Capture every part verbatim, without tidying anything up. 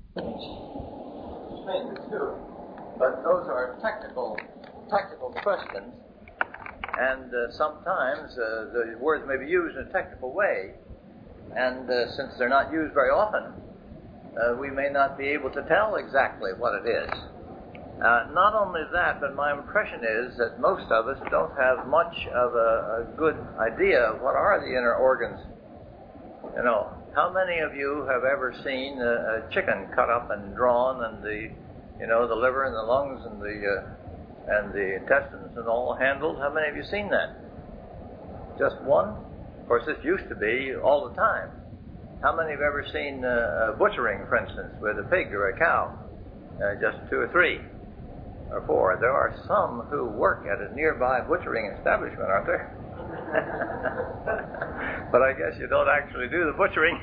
Between the two, but those are technical, technical questions, and uh, sometimes uh, the words may be used in a technical way, and uh, since they're not used very often, uh, we may not be able to tell exactly what it is. Uh, not only that, but my impression is that most of us don't have much of a, a good idea of what are the inner organs. You know, how many of you have ever seen a, a chicken cut up and drawn, and the, you know, the liver and the lungs and the uh, and the intestines and all handled? How many of you seen that? Just one? Of course, this used to be all the time. How many have ever seen uh, butchering, for instance, with a pig or a cow? Uh, just two or three or four. There are some who work at a nearby butchering establishment, aren't there? But I guess you don't actually do the butchering.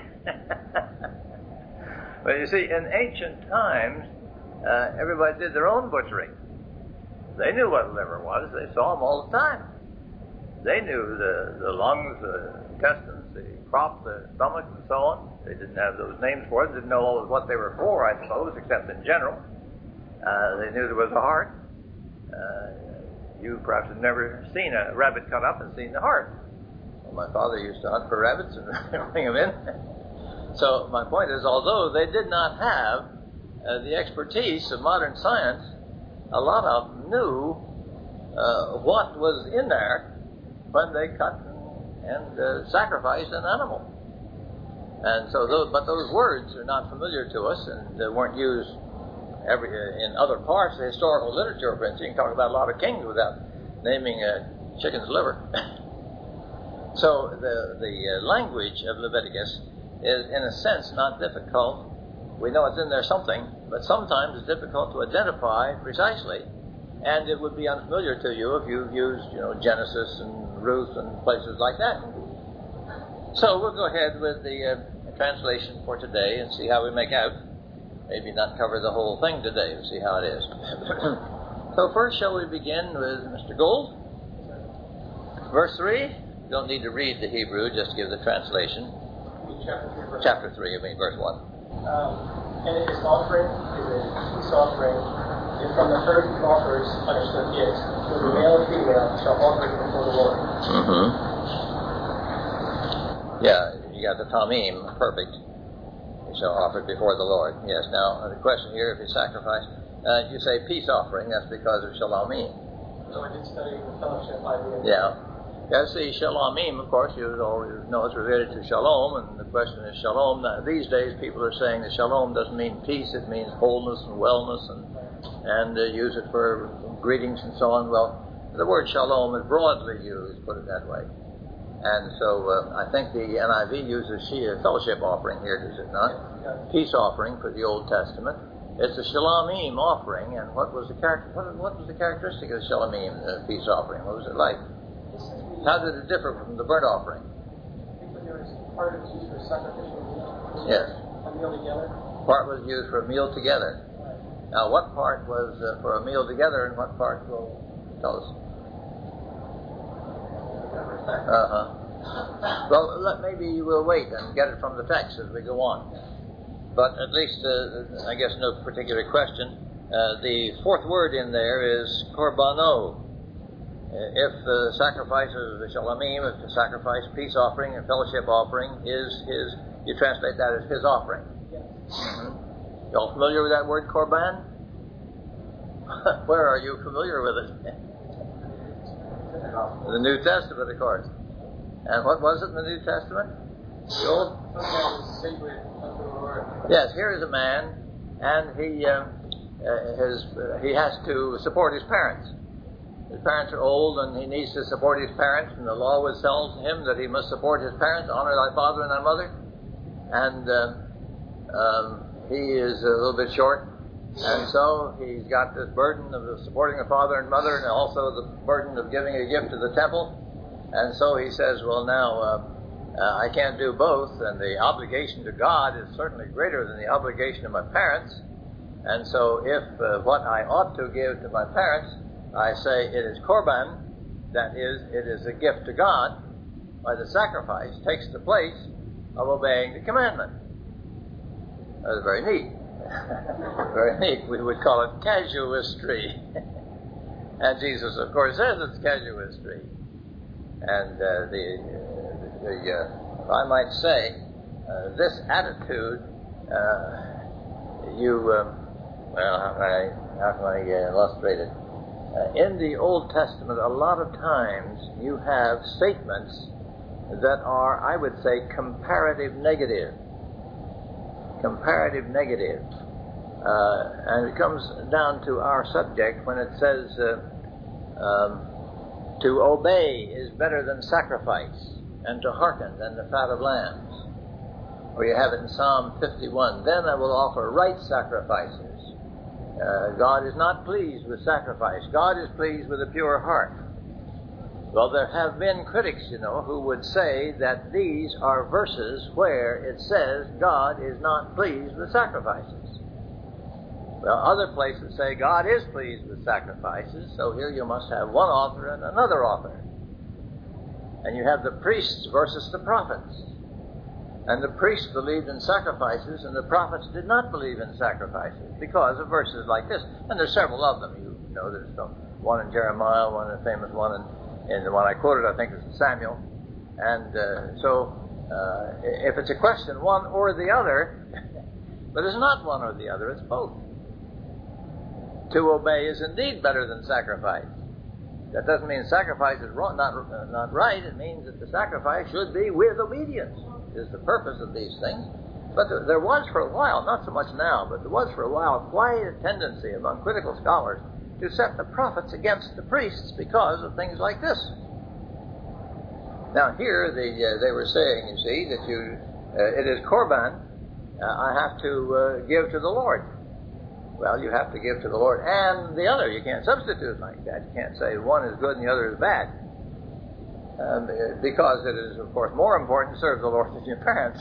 But you see, in ancient times, uh, everybody did their own butchering. They knew what a liver was. They saw them all the time. They knew the, the lungs, the intestines, the crop, the stomach, and so on. They didn't have those names for it. Didn't know always what they were for, I suppose, except in general. Uh, they knew there was a heart. Uh, you perhaps have never seen a rabbit cut up and seen the heart. Well, my father used to hunt for rabbits and bring them in. So my point is, although they did not have uh, the expertise of modern science, a lot of them knew uh, what was in there when they cut and uh, sacrificed an animal. And so, those, but those words are not familiar to us, and uh, weren't used every in other parts of the historical literature. For instance, you can talk about a lot of kings without naming a chicken's liver. So the the uh, language of Leviticus is, in a sense, not difficult. We know it's in there something, but sometimes it's difficult to identify precisely, and it would be unfamiliar to you if you've used, you know, Genesis and Ruth and places like that. So we'll go ahead with the uh, translation for today and see how we make out. Maybe not cover the whole thing today. We'll see how it is. So first, shall we begin with Mister Gould? Verse three. You don't need to read the Hebrew, just give the translation. Chapter three, verse Chapter three, I mean, verse one. Um, and his offering is a peace offering, and from the herd he offers understood gifts, so the male and female shall offer it before the Lord. Mm-hmm. Yeah, you got the tamim, perfect. You shall offer it before the Lord. Yes, now the question here, if you sacrifice, uh, you say peace offering, that's because of shalomim. So I did study the fellowship idea. Yeah. Yes, the shalomim, of course, you always know it's related to shalom, and the question is shalom. Now, these days, people are saying that shalom doesn't mean peace, it means wholeness and wellness, and and uh, use it for greetings and so on. Well, the word shalom is broadly used, put it that way. And so uh, I think the N I V uses a fellowship offering here, does it not? Yes. Peace offering for the Old Testament. It's a shalomim offering, and what was the char- what, what was the characteristic of the shalomim uh, peace offering? What was it like? How did it differ from the burnt offering? Because there was part of it used for sacrificial meal. Yes. A meal together. Part was used for a meal together. Now, what part was uh, for a meal together, and what part will tell us? Uh-huh. Well, let, maybe we'll wait and get it from the text as we go on. But at least, uh, I guess no particular question. Uh, the fourth word in there is korbano. If the sacrifice of the shalomim, if the sacrifice, peace offering, and fellowship offering is his, you translate that as his offering. Yes. Mm-hmm. You all familiar with that word, korban? Where are you familiar with it? The New Testament, of course. And what was it in the New Testament? The Old? Yes, here is a man, and he uh, uh, his, uh, he has to support his parents. His parents are old, and he needs to support his parents, and the law would tell him that he must support his parents, honor thy father and thy mother. And uh, um, he is a little bit short, and so he's got this burden of supporting the father and mother, and also the burden of giving a gift to the temple. And so he says, well, now, uh, uh, I can't do both, and the obligation to God is certainly greater than the obligation of my parents. And so if uh, what I ought to give to my parents, I say it is korban, that is, it is a gift to God, by the sacrifice takes the place of obeying the commandment. That's very neat. Very neat. We would call it casuistry. And Jesus, of course, says it's casuistry. And uh, the, the uh, if I might say, uh, this attitude, uh, you, um, well, how can I, how can I uh, illustrate it? Uh, in the Old Testament, a lot of times you have statements that are, I would say, comparative negative. Comparative negative. Uh, and it comes down to our subject when it says uh, um, to obey is better than sacrifice, and to hearken than the fat of lambs. Or you have it in Psalm fifty-one, then I will offer right sacrifices. Uh, God is not pleased with sacrifice. God is pleased with a pure heart. Well, there have been critics, you know, who would say that these are verses where it says God is not pleased with sacrifices. Well, other places say God is pleased with sacrifices, so here you must have one author and another author. And you have the priests versus the prophets. And the priests believed in sacrifices, and the prophets did not believe in sacrifices because of verses like this. And there's several of them. You know, there's some, one in Jeremiah, one in the famous one in, in the one I quoted, I think, is in Samuel. And uh, so, uh, if it's a question, one or the other, but it's not one or the other, it's both. To obey is indeed better than sacrifice. That doesn't mean sacrifice is wrong, not, uh, not right. It means that the sacrifice should be with obedience, is the purpose of these things. But there, there was for a while, not so much now, but there was for a while quite a tendency among critical scholars to set the prophets against the priests because of things like this. Now here the, uh, they were saying, you see, that you uh, it is Korban uh, I have to uh, give to the Lord. Well, you have to give to the Lord and the other. You can't substitute like that. You can't say one is good and the other is bad. Um, because it is, of course, more important to serve the Lord than your parents.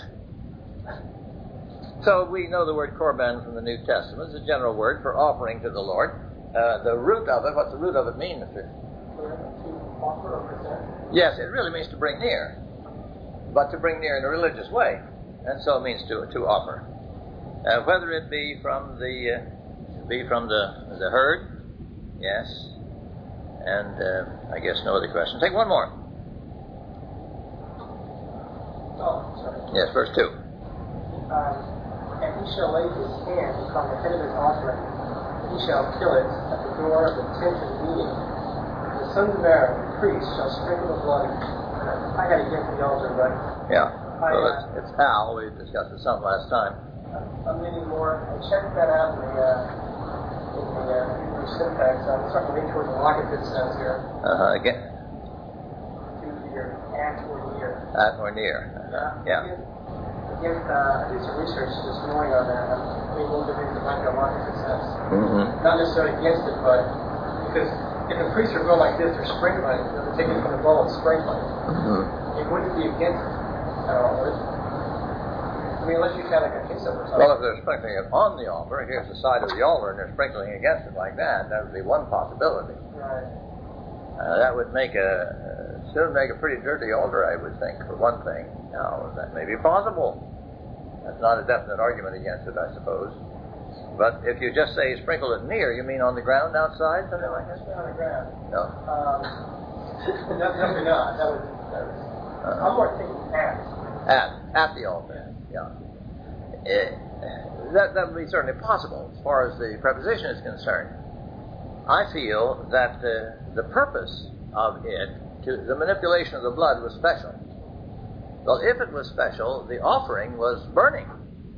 So we know the word Korban from the New Testament. It's a general word for offering to the Lord. Uh, the root of it, what's the root of it mean, Mister? To offer or present. Yes, it really means to bring near. But to bring near in a religious way. And so it means to, to offer. Uh, whether it be from the... Uh, be from the the herd, yes, and uh, I guess no other question. Take one more. Oh, sorry. Yes, verse two. Um, and he shall lay his hand upon the head of his offering, and he shall kill it at the door of the tent of meeting. And the sons of Aaron, the priests, shall sprinkle the blood. I got to get the altar, but yeah, I, well, uh, it's, it's Al. We discussed it some last time. I'm needing more. I checked that out in the. Uh, in the uh, Hebrew syntax. I'm starting to lean towards the locative sense here. Uh-huh, again. To near, at or near. At or near. Uh-huh. Yeah. Again, again uh, I did some research this morning on that. I'm being a little bit into like a locative sense. Mm-hmm. Not necessarily against it, but because if the priests are going like this, they're sprinkling, they're taking from the bowl and sprinkling. Mm-hmm. It wouldn't be against it at all, would it? I mean, unless you had like a kiss up or something. Well, if they're sprinkling it on the altar, here's the side of the altar, and they're sprinkling against it like that, that would be one possibility. Right. Uh, that would make a, uh, soon make a pretty dirty altar, I would think, for one thing. Now, that may be possible. That's not a definite argument against it, I suppose. But if you just say sprinkle it near, you mean on the ground outside, something like that? On the ground. No. Um, no, definitely not. That would, that would, uh-huh. I'm more thinking at. At, at the altar. Yeah. Uh, that, that would be certainly possible as far as the preposition is concerned. I feel that uh, the purpose of it, to the manipulation of the blood, was special. Well, if it was special, the offering was burning.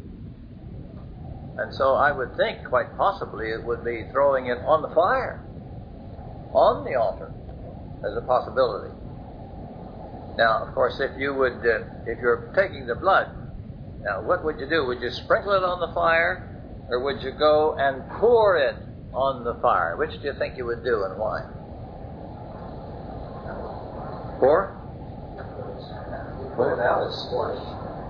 And so I would think, quite possibly, it would be throwing it on the fire, on the altar, as a possibility. Now, of course, if you would, uh, if you're taking the blood, now what would you do? Would you sprinkle it on the fire, or would you go and pour it on the fire? Which do you think you would do, and why? Pour? Put it out as scorch.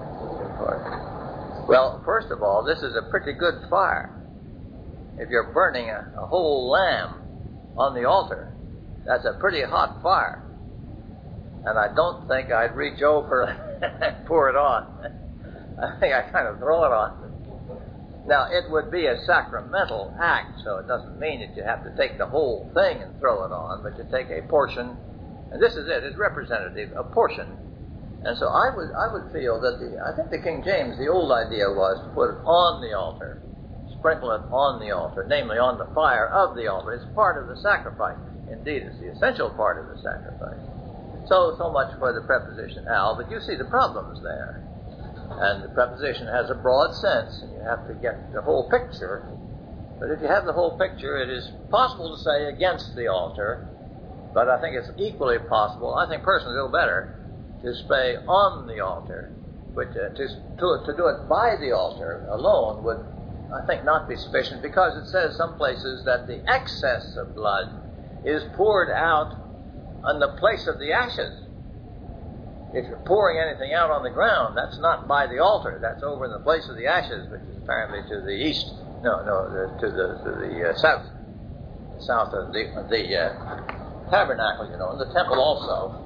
Well, first of all, this is a pretty good fire. If you're burning a, a whole lamb on the altar, that's a pretty hot fire. And I don't think I'd reach over and pour it on. I think I kind of throw it on. Now, it would be a sacramental act, so it doesn't mean that you have to take the whole thing and throw it on, but you take a portion, and this is it, it's representative, a portion. And so I would I would feel that the, I think the King James, the old idea was to put it on the altar, sprinkle it on the altar, namely on the fire of the altar. It's part of the sacrifice. Indeed, it's the essential part of the sacrifice. So, so much for the preposition al, but you see the problems there. And the preposition has a broad sense, and you have to get the whole picture. But if you have the whole picture, it is possible to say against the altar, but I think it's equally possible, I think personally a little better, to say on the altar, which uh, to, to, to do it by the altar alone would, I think, not be sufficient, because it says some places that the excess of blood is poured out on the place of the ashes. If you're pouring anything out on the ground, that's not by the altar. That's over in the place of the ashes, which is apparently to the east. No, no, the, to the to the uh, south, south of the the uh, tabernacle, you know, and the temple also.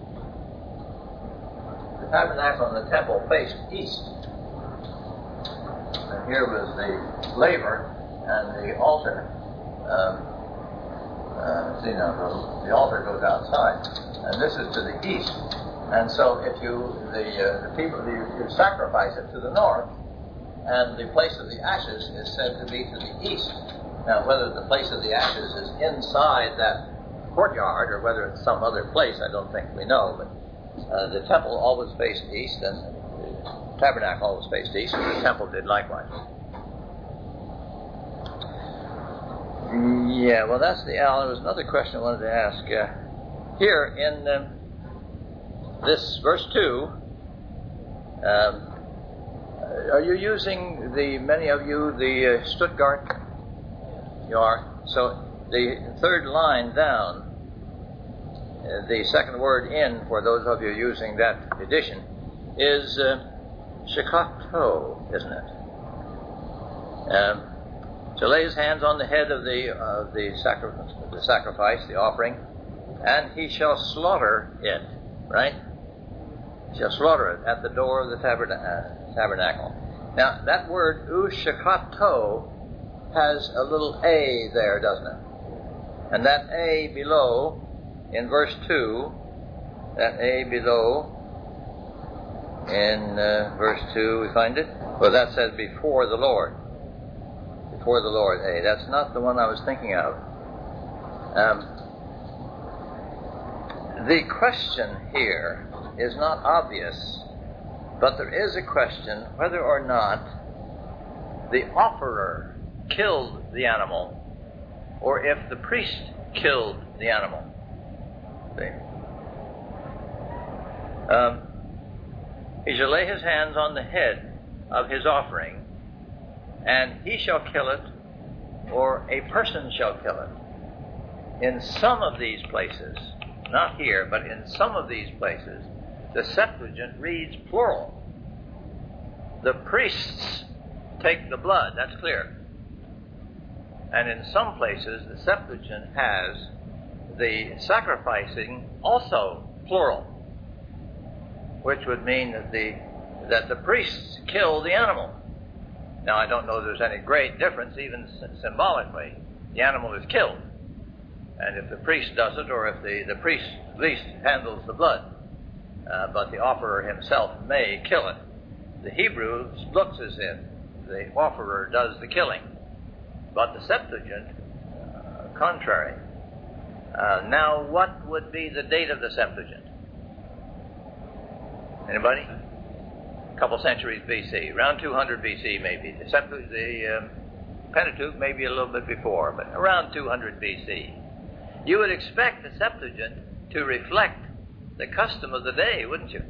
The tabernacle and the temple faced east. And here was the laver and the altar. Um, uh, see now, the, the altar goes outside, and this is to the east. And so, if you the, uh, the people you, you sacrifice it to the north, and the place of the ashes is said to be to the east. Now, whether the place of the ashes is inside that courtyard or whether it's some other place, I don't think we know. But uh, the temple always faced east, and the tabernacle always faced east, and the temple did likewise. Yeah, well, that's the Al. There was another question I wanted to ask. Uh, here in uh, this verse two, um, are you using the, many of you, the uh, Stuttgart? You are. So the third line down, uh, the second word in, for those of you using that edition, is uh, shikato, isn't it? Um, to lay his hands on the head of the uh, the, sacri- the sacrifice, the offering, and he shall slaughter it, right? He shall slaughter it at the door of the tabernacle. Tabernacle. Now, that word ushakato has a little a there, doesn't it? And that a below, in verse two, that a below, in uh, verse two, we find it? Well, that says before the Lord. Before the Lord, a. That's not the one I was thinking of. Um, the question here is not obvious. But there is a question whether or not the offerer killed the animal, or if the priest killed the animal. See? Um, he shall lay his hands on the head of his offering, and he shall kill it, or a person shall kill it. In some of these places, not here, but in some of these places, the Septuagint reads plural. The priests take the blood, that's clear. And in some places, the Septuagint has the sacrificing also plural, which would mean that the that the priests kill the animal. Now, I don't know if there's any great difference, even symbolically. The animal is killed. And if the priest does it, or if the, the priest at least handles the blood, Uh, but the offerer himself may kill it. The Hebrew looks as if the offerer does the killing, but the Septuagint, uh, contrary. Uh, now, what would be the date of the Septuagint? Anybody? A couple centuries B C, around two hundred B C maybe. The, Septu- the um, Pentateuch maybe a little bit before, but around two hundred B C. You would expect the Septuagint to reflect the custom of the day, wouldn't you?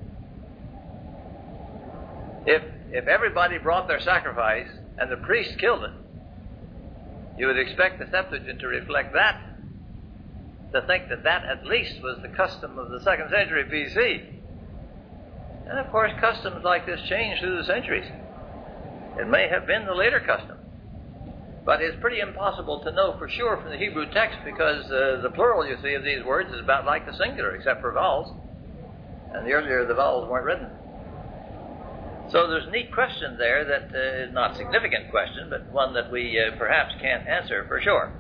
If if everybody brought their sacrifice and the priest killed it, you would expect the Septuagint to reflect that, to think that that at least was the custom of the second century B C. And of course, customs like this change through the centuries. It may have been the later custom, but it's pretty impossible to know for sure from the Hebrew text, because uh, the plural, you see, of these words is about like the singular, except for vowels. And the earlier the vowels weren't written. So there's a neat question there that uh, is not a significant question, but one that we uh, perhaps can't answer for sure.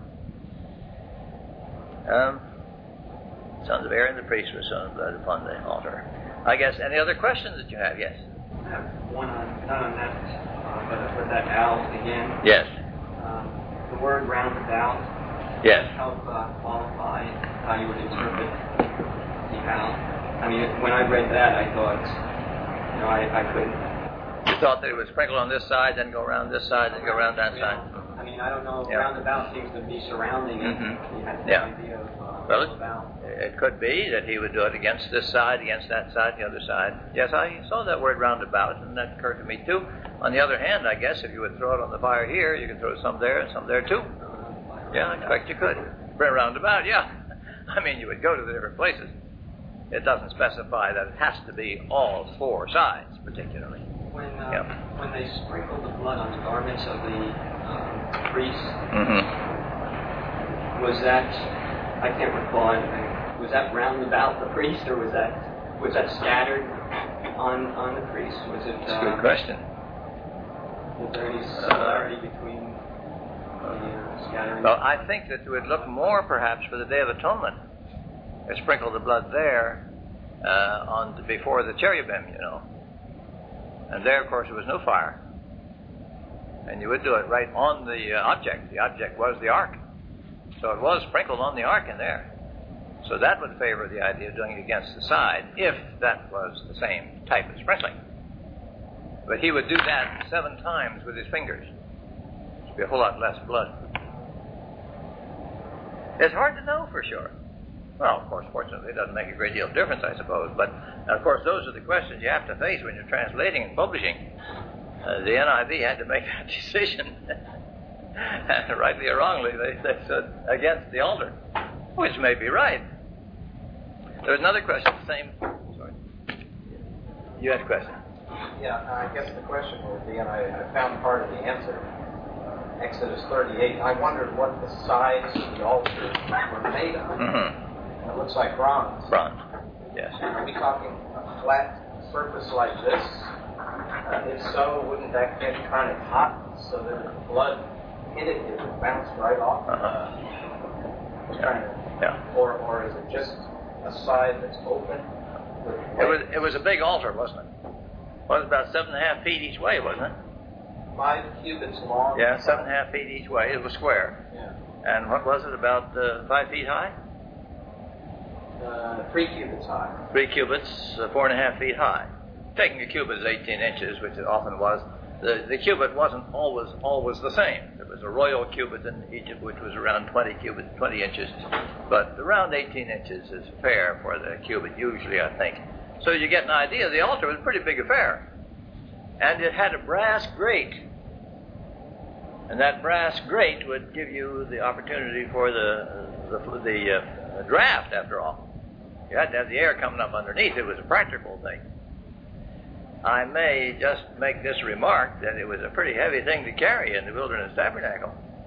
Um, sons of Aaron the priest were sown blood upon the altar. I guess any other questions that you have? Yes. I have one on, not on that, uh, but with that owl again. Yes. Um, the word roundabout. Yes. Help uh, qualify how you would interpret the owl. I mean, when I read that, I thought, you know, I, I couldn't. You thought that it would sprinkle on this side, then go around this side, then go around that yeah. side? I mean, I don't know. Yeah. Roundabout seems to be surrounding it. Mm-hmm. You had no Yeah. idea of uh, Well, roundabout. it could be that he would do it against this side, against that side, the other side. Yes, I saw that word roundabout, and that occurred to me too. On the other hand, I guess if you would throw it on the fire here, you could throw some there and some there too. Yeah, in fact, you could. Bring roundabout, yeah. I mean, you would go to the different places. It doesn't specify that it has to be all four sides, particularly. When uh, Yeah. when they sprinkled the blood on the garments of the um, priests, Mm-hmm. was that, I can't recall anything, was that round about the priest, or was that was that scattered on on the priest? Was it? That's a Uh, good question. Was there any similarity between the uh, scattering? Well, I think that it would look more, perhaps, for the Day of Atonement. They sprinkle the blood there uh, on the, before the cherubim, you know. And there, of course, there was no fire. And you would do it right on the uh, object. The object was the ark. So it was sprinkled on the ark in there. So that would favor the idea of doing it against the side, if that was the same type of sprinkling. But he would do that seven times with his fingers. It would be a whole lot less blood. It's hard to know for sure. Well, of course, fortunately, it doesn't make a great deal of difference, I suppose. But, of course, those are the questions you have to face when you're translating and publishing. Uh, the N I V had to make that decision. Rightly or wrongly, they, they said against the altar, which may be right. There was another question, the same. Sorry. You had a question. Yeah, I guess the question would be, and I, I found part of the answer, uh, Exodus thirty-eight. I wondered what the sides of the altar were made of. Mm-hmm. It looks like bronze. Bronze, yes. Are we talking a flat surface like this? Uh, if so, wouldn't that get kind of hot so that if blood hit it, it would bounce right off? Uh-huh. Kind of, Yeah. or, or is it just a side that's open? With It was, it was a big altar, wasn't it? Well, it was about seven and a half feet each way, wasn't it? five cubits long? Yeah, seven and a half feet each way. It was square. Yeah. And what was it, about uh, five feet high? Uh, three cubits high. Three cubits, uh, four and a half feet high. Taking a cubit as eighteen inches, which it often was, the, the cubit wasn't always always the same. There was a royal cubit in Egypt, which was around twenty cubits, twenty inches, but around eighteen inches is fair for the cubit, usually, I think. So you get an idea. The altar was a pretty big affair, and it had a brass grate, and that brass grate would give you the opportunity for the the, the, uh, the draft, after all. You had to have the air coming up underneath. It was a practical thing. I may just make this remark that it was a pretty heavy thing to carry in the wilderness tabernacle.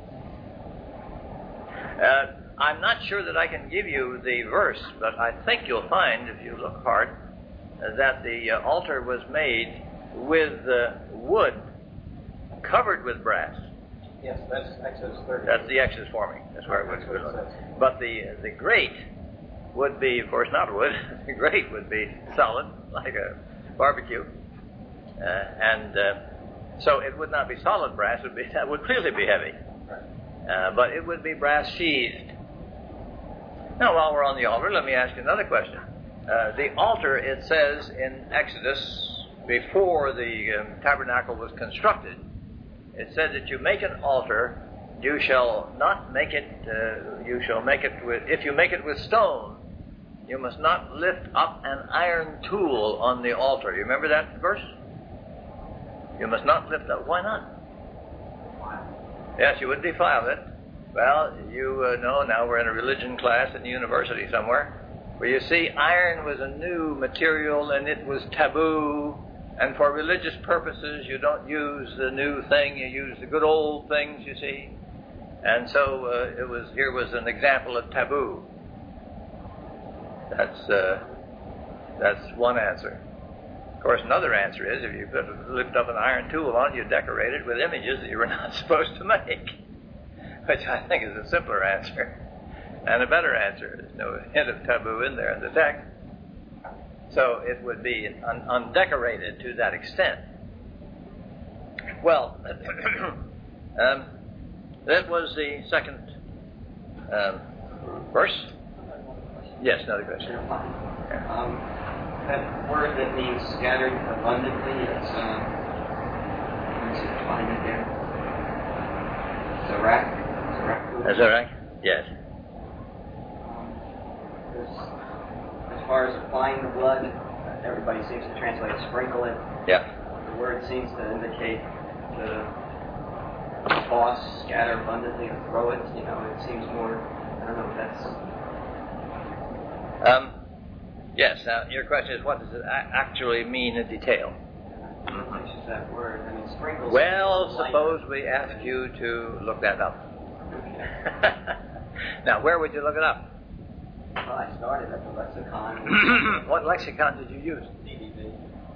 Uh, I'm not sure that I can give you the verse, but I think you'll find, if you look hard, uh, that the uh, altar was made with uh, wood covered with brass. Yes, that's Exodus thirty. That's the Exodus forming. That's where it That's would what it go. says. But the the grate would be, of course, not wood. The grate would be solid, like a barbecue, uh, and uh, so it would not be solid brass. It would be that would clearly be heavy, uh, but it would be brass sheathed. Now, while we're on the altar, let me ask you another question. Uh, the altar, it says in Exodus, before the um, tabernacle was constructed, it said that you make an altar, you shall not make it, uh, you shall make it with, if you make it with stone, you must not lift up an iron tool on the altar. You remember that verse? You must not lift up. Why not? Yes, you would defile it. Well, you uh, know now we're in a religion class in the university somewhere, where you see iron was a new material and it was taboo. And for religious purposes, you don't use the new thing, you use the good old things, you see. And so uh, it was. Here was an example of taboo. That's uh, that's one answer. Of course, another answer is if you could lift up an iron tool on it, you decorate it with images that you were not supposed to make, which I think is a simpler answer and a better answer. There's no hint of taboo in there in the text. So it would be un- undecorated to that extent. Well, um, that was the second um, verse. Yes, another question. Yeah. Um, that word that means scattered abundantly, it's, uh, where is it defined it there? Zarak? Zarak? Is that right? Yes. Um, as far as applying the blood, everybody seems to translate sprinkle it. Yeah. The word seems to indicate to toss, scatter abundantly, or throw it. You know, it seems more, I don't know if that's... Um, yes, now your question is what does it a- actually mean in detail? What is that word? I mean, sprinkles... Well, suppose we ask you to look that up. Now, where would you look it up? Well, I started at the lexicon. What lexicon did you use? B D B.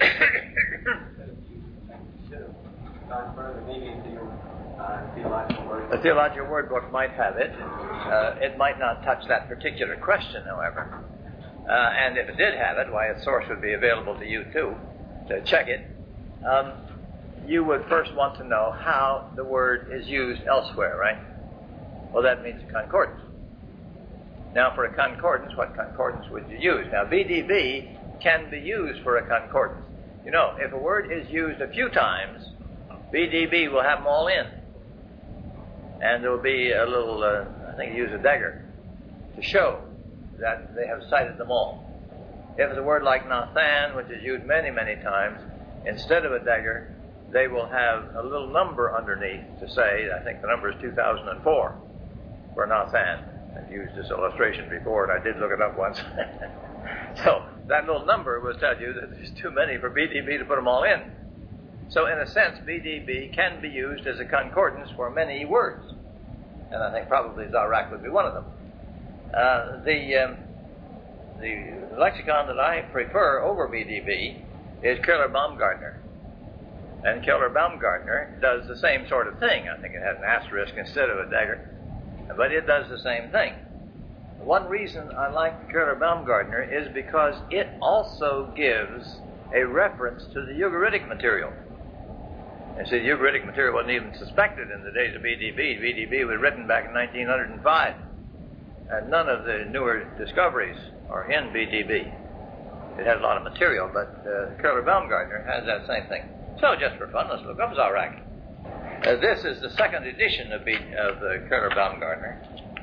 Should have gone further, maybe into your uh, theological word. The theological word book might have it. Uh, it might not touch that particular question, however. Uh, and if it did have it, why, its source would be available to you, too, to check it. Um, you would first want to know how the word is used elsewhere, right? Well, that means concordance. Now, for a concordance, what concordance would you use? Now, B D B can be used for a concordance. You know, if a word is used a few times, B D B will have them all in. And there will be a little, uh, I think you use a dagger to show that they have cited them all. If it's a word like Nathan, which is used many, many times, instead of a dagger, they will have a little number underneath to say, I think the number is two thousand four for Nathan. I've used this illustration before, and I did look it up once. So that little number will tell you that there's too many for B D B to put them all in. So in a sense, B D B can be used as a concordance for many words. And I think probably Zarak would be one of them. Uh, the, um, the lexicon that I prefer over B D B is Keller-Baumgartner. And Keller-Baumgartner does the same sort of thing. I think it has an asterisk instead of a dagger. But it does the same thing. One reason I like Keller-Baumgartner is because it also gives a reference to the Ugaritic material. You see, the Ugaritic material wasn't even suspected in the days of B D B. B D B was written back in nineteen oh five. And none of the newer discoveries are in B D B. It has a lot of material, but uh, Keller-Baumgartner has that same thing. So just for fun, let's look up Zarak. Uh, this is the second edition of, B- of uh, Keller-Baumgartner.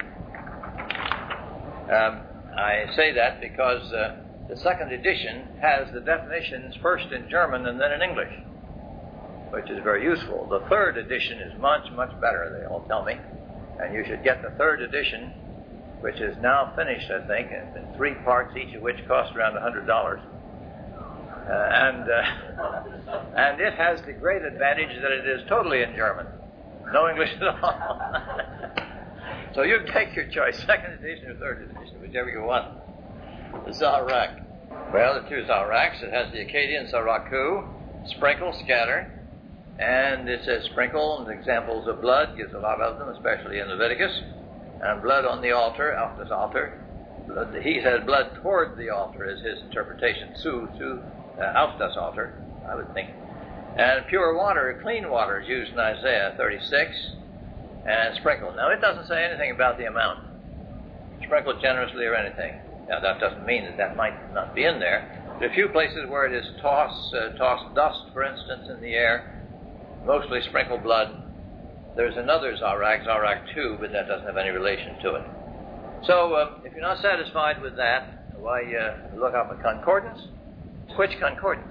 Um, I say that because uh, the second edition has the definitions first in German and then in English, which is very useful. The third edition is much, much better, they all tell me. And you should get the third edition, which is now finished, I think, in, in three parts, each of which cost around one hundred dollars. Uh, and uh, and it has the great advantage that it is totally in German. No English at all. So you take your choice, second edition or third edition, whichever you want. The Zarak. Well, the two Zaraks, it has the Akkadian Zaraku, sprinkle, scatter, and it says sprinkle, and examples of blood, gives a lot of them, especially in Leviticus, and blood on the altar, auf das altar. Blood, he says blood toward the altar is his interpretation, zu, zu, uh, auf das altar, I would think. And pure water, clean water is used in Isaiah thirty-six, and sprinkle. Now, it doesn't say anything about the amount. Sprinkle generously or anything. Now, that doesn't mean that that might not be in there. There are a few places where it is toss, uh, toss dust, for instance, in the air, mostly sprinkle blood. There's another Zarak, Zarak two, but that doesn't have any relation to it. So, uh, if you're not satisfied with that, why uh, look up a concordance? Which concordance?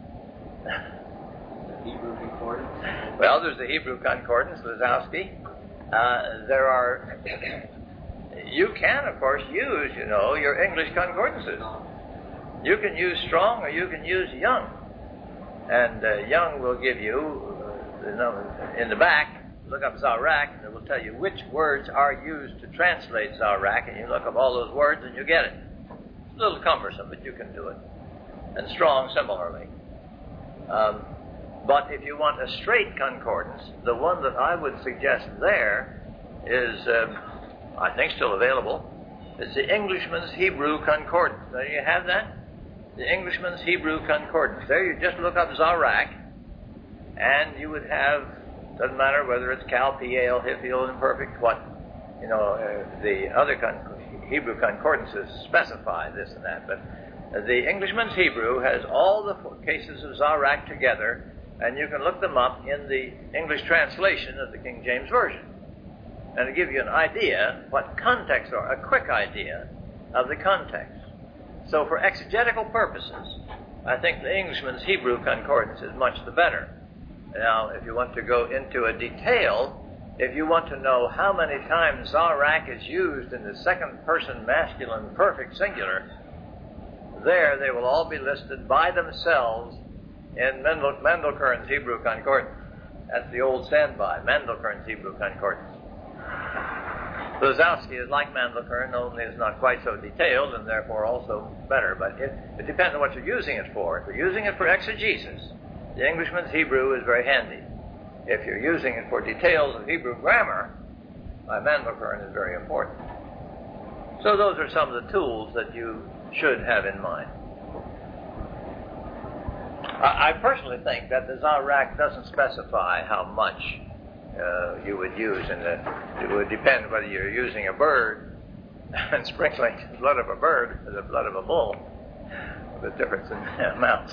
The Hebrew concordance. Well, there's the Hebrew concordance, Lazowski. Uh, there are, you can, of course, use, you know, your English concordances. You can use Strong or you can use Young. And uh, Young will give you, uh, you know, in the back, look up Zarak, and it will tell you which words are used to translate Zarak, and you look up all those words and you get it. It's a little cumbersome, but you can do it. And Strong, similarly. Um, but if you want a straight concordance, the one that I would suggest there is, um, I think, still available. It's the Englishman's Hebrew Concordance. Now, you have that? The Englishman's Hebrew Concordance. There, you just look up Zarak, and you would have, doesn't matter whether it's Cal, Piel, Hiphil, Imperfect, what, you know, uh, the other con- Hebrew concordances specify this and that, but uh, the Englishman's Hebrew has all the four cases of Zarak together, and you can look them up in the English translation of the King James Version. And to give you an idea what context are, a quick idea of the context. So for exegetical purposes, I think the Englishman's Hebrew Concordance is much the better. Now, if you want to go into a detail, if you want to know how many times Zarak is used in the second person masculine perfect singular, there they will all be listed by themselves in Mendel, Mandelkern's Hebrew Concordance. That's the old standby, Mandelkern's Hebrew Concordance. Lozowski is like Mandelkern, only is not quite so detailed and therefore also better. But it, it depends on what you're using it for. If you're using it for exegesis, the Englishman's Hebrew is very handy. If you're using it for details of Hebrew grammar, my Mandelkern is very important. So those are some of the tools that you should have in mind. I, I personally think that the Zarak doesn't specify how much Uh, you would use, and it would depend whether you're using a bird and sprinkling the blood of a bird or the blood of a bull, the difference in amounts.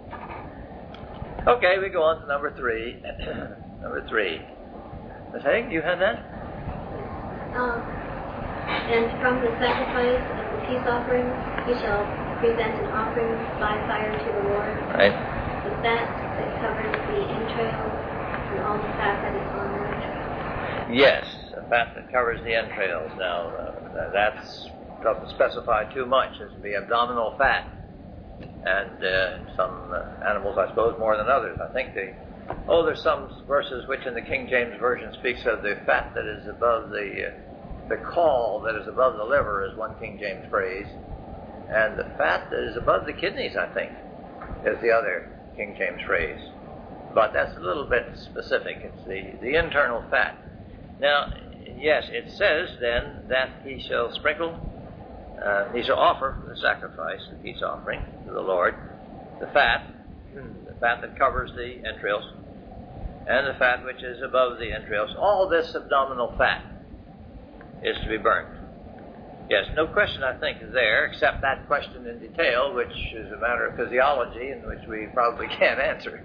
Okay, we go on to number three. Number three. Miss Haig, you had that? Um, and from the sacrifice of the peace offering, you shall present an offering by fire to the Lord. Right. The fat that covers the entrails and all the fat that is on them. Yes, the fat that covers the entrails. Now, uh, that's doesn't specify too much. It would be abdominal fat. And uh, some uh, animals, I suppose, more than others. I think the, oh, there's some verses which in the King James Version speaks of the fat that is above the, uh, the caul that is above the liver is one King James phrase. And the fat that is above the kidneys, I think, is the other King James phrase. But that's a little bit specific. It's the, the internal fat. Now, yes, it says then that he shall sprinkle, uh, he shall offer for the sacrifice, the peace offering to the Lord, the fat, the fat that covers the entrails, and the fat which is above the entrails. All this abdominal fat is to be burnt. Yes, no question, I think, is there, except that question in detail, which is a matter of physiology and which we probably can't answer.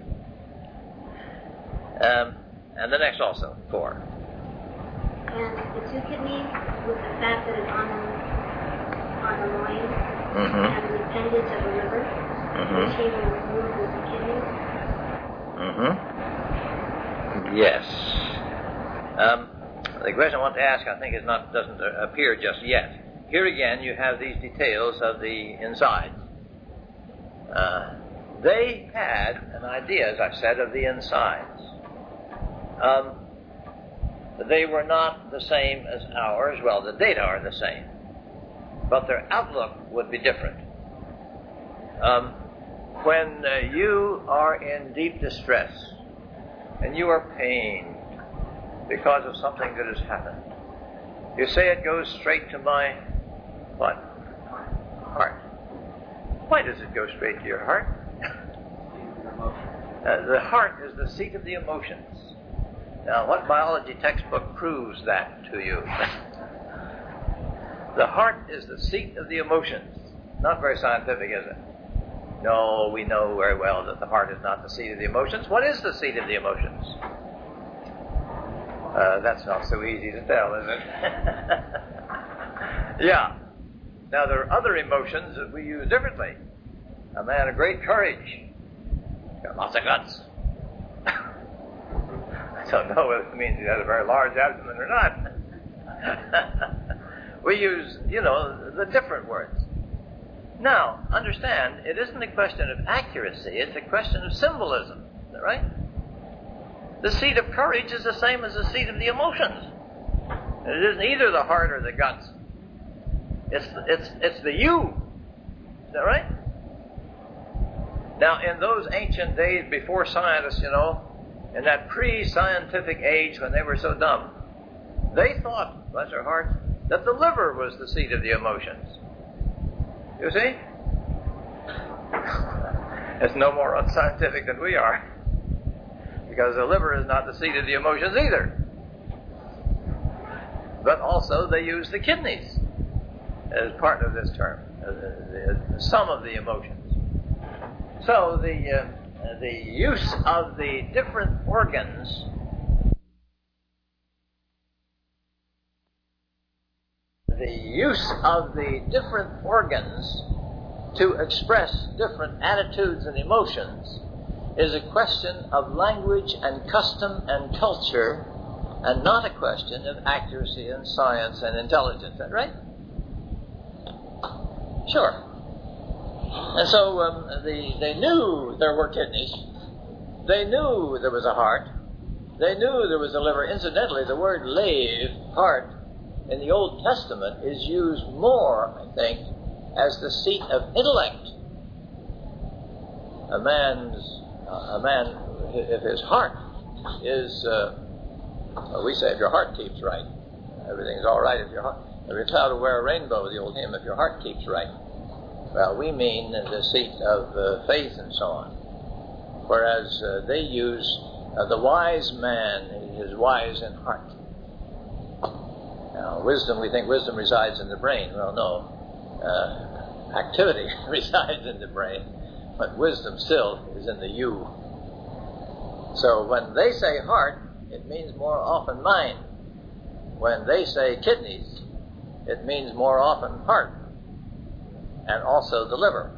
Um, and the next also, four. And the two kidneys with the fat that is on them, on the loin, Mm-hmm. and the appendage of the liver, Mm-hmm. which he will remove with the kidneys. Mm-hmm. Yes. Um, the question I want to ask, I think, is not doesn't appear just yet. Here again, you have these details of the insides. Uh, they had an idea, as I said, of the insides. Um, they were not the same as ours. Well, the data are the same, but their outlook would be different. Um, when uh, you are in deep distress and you are pained because of something that has happened, you say it goes straight to my what? Heart. Why does it go straight to your heart? uh, the heart is the seat of the emotions. Now, what biology textbook proves that to you? The heart is the seat of the emotions. Not very scientific, is it? No, we know very well that the heart is not the seat of the emotions. What is the seat of the emotions? Uh, that's not so easy to tell, is it? Yeah. Now, there are other emotions that we use differently. A man of great courage. Got lots of guts. I don't know whether it means he has a very large abdomen or not. We use, you know, the different words. Now, understand, it isn't a question of accuracy, it's a question of symbolism. Is that right? The seat of courage is the same as the seat of the emotions. It isn't either the heart or the guts. It's, it's, it's the you. Is that right? Now, in those ancient days before scientists, you know, in that pre-scientific age when they were so dumb, they thought, bless their hearts, that the liver was the seat of the emotions. You see? It's no more unscientific than we are, because the liver is not the seat of the emotions either. But also they use the kidneys as part of this term, uh, the, the sum of the emotions. So the uh, the use of the different organs the use of the different organs to express different attitudes and emotions is a question of language and custom and culture, and not a question of accuracy and science and intelligence. Is that right? Sure. And so um, the, they knew there were kidneys. They knew there was a heart. They knew there was a liver. Incidentally, the word lave, heart, in the Old Testament is used more, I think, as the seat of intellect. A man's, uh, a man, if his heart is, uh, well, we say if your heart keeps right, everything's all right if your heart, if you're allowed to wear a rainbow, the old hymn, if your heart keeps right. Well, we mean the seat of uh, faith and so on. Whereas uh, they use uh, the wise man is wise in heart. Now, wisdom, we think wisdom resides in the brain. Well, no. Uh, activity resides in the brain, but wisdom still is in the you. So when they say heart, it means more often mind. When they say kidneys, it means more often heart, and also the liver.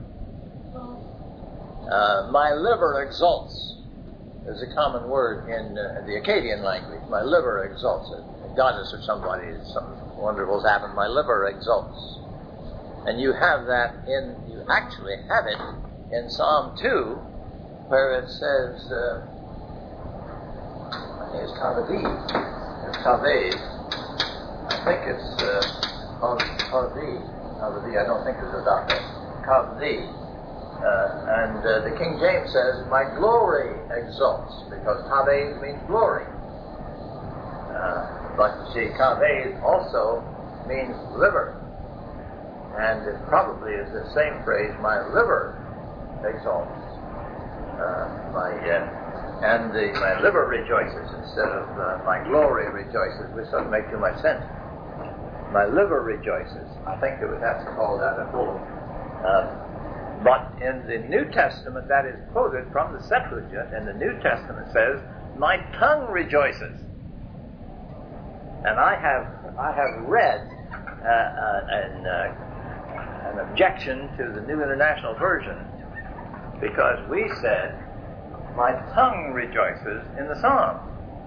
Uh, my liver exults is a common word in uh, the Akkadian language. My liver exults. A goddess or somebody, something wonderful's happened. My liver exults. And you have that in, you actually have it in Psalm two, where it says, uh, I think it's Kaveh, it's Kaveh. I think it's uh, Kaveh. Kaveh, I don't think it's a doctor. Kaveh. Uh, and uh, the King James says, my glory exults, because Kaveh means glory. Uh, but you see, Kaveh also means liver. And it probably is the same phrase, my liver exalts. Uh, my, uh, and the, my liver rejoices instead of uh, my glory rejoices, which doesn't make too much sense. My liver rejoices. I think they would have to call that a full. Uh, but in the New Testament, that is quoted from the Septuagint, and the New Testament says, my tongue rejoices. And I have, I have read uh, uh, an, uh, an objection to the New International Version, because we said, my tongue rejoices in the Psalm.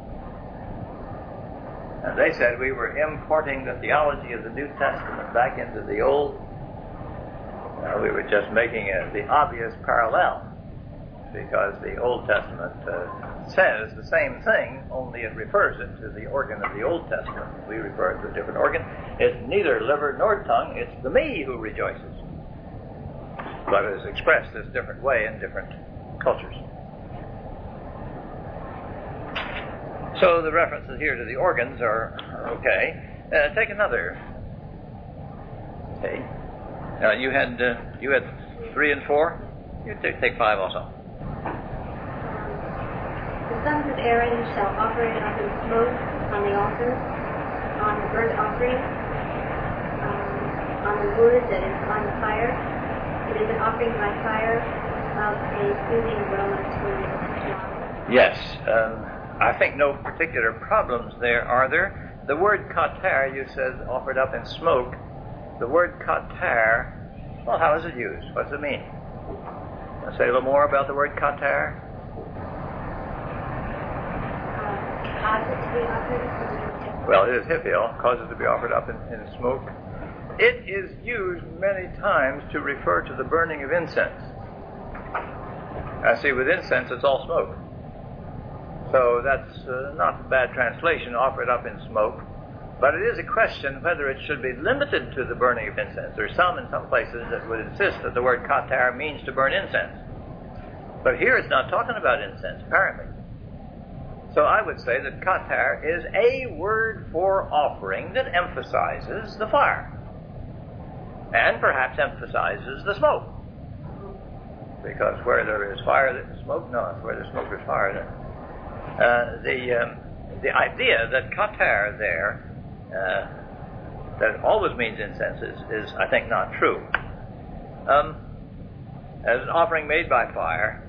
And they said we were importing the theology of the New Testament back into the Old. Uh, we were just making a, the obvious parallel, because the Old Testament uh, says the same thing, only it refers it to the organ of the Old Testament. We refer it to a different organ. It's neither liver nor tongue, it's the me who rejoices. But it is expressed this different way in different cultures. So the references here to the organs are, are okay. Uh, take another. Okay. Uh, you had uh, you had three and four. You take, take five also. The sons of Aaron shall offer it up in smoke on the altar, on the burnt offering, um, on the wood that is on the fire. It is an offering by fire of a soothing aroma to God. Yes. Um, I think no particular problems there, are there? The word katar, you said, offered up in smoke. The word katar, well, how is it used? What does it mean? I'll say a little more about the word katar. Uh, cause it to be offered. Well, it is hiphil, cause it to be offered up in, in smoke. It is used many times to refer to the burning of incense. I see, with incense, it's all smoke. So that's uh, not a bad translation, offer it up in smoke. But it is a question whether it should be limited to the burning of incense. There are some in some places that would insist that the word katar means to burn incense. But here it's not talking about incense, apparently. So I would say that katar is a word for offering that emphasizes the fire. And perhaps emphasizes the smoke. Because where there is fire, there is smoke. No, where there's smoke, there's fire. Uh, the, um, the idea that katar there, uh, that it always means incense, is, is, I think, not true. Um, as an offering made by fire.